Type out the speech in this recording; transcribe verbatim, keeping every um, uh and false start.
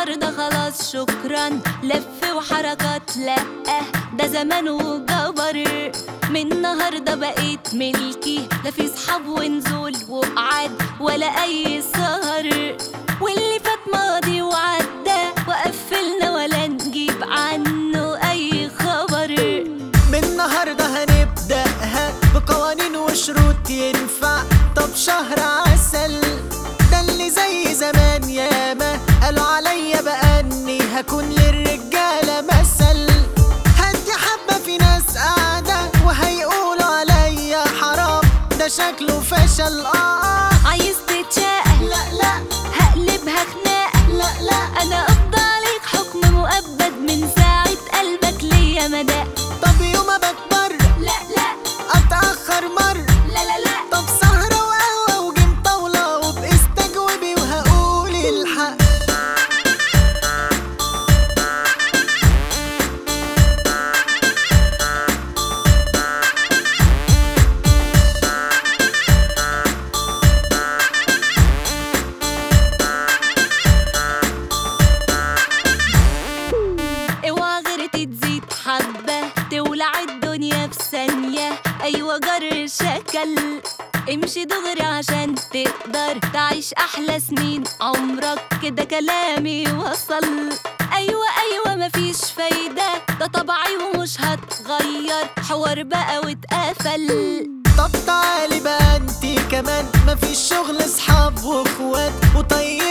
النهاردة خلاص شكرا، لف وحركات لأ ده زمان وجبر. من النهاردة بقيت ملكي، لا في صحاب ونزول وقعد ولا أي سهر، واللي فات ماضي وعدى وقفلنا ولا نجيب عنه أي خبر. من النهاردة هنبدأها بقوانين وشروط ينفع، طب شهر عسل ده اللي زي زمان ياما قالوا عليا بقى اني هكون للرجالة مثل. هدي حبة في ناس قاعدة وهيقولوا عليا حرام، ده شكله فشل. اه عايز تتشاقى؟ لا لا هقلبها خناقة. لا لا أنا قبض عليك حكم مؤبد من ساعة قلبك ليا مدى. طب يوم بكبر لا لا اتأخر مر لا لا لا طب سهرة وقهوة وجيم طاولة وباستجوبي وهقول الحق. اوعى غيرتي تزيد حبة تولع الدنيا في ثانية. أيوة جر شكل، امشي دغري عشان تقدر تعيش أحلى سنين عمرك، كده كلامي وصل. أيوة أيوة مفيش فايدة، ده طبعي ومش هتغير، حوار بقى واتقفل. طب تعالي بقى انتي كمان، مفيش شغل صحاب واخوات وطيب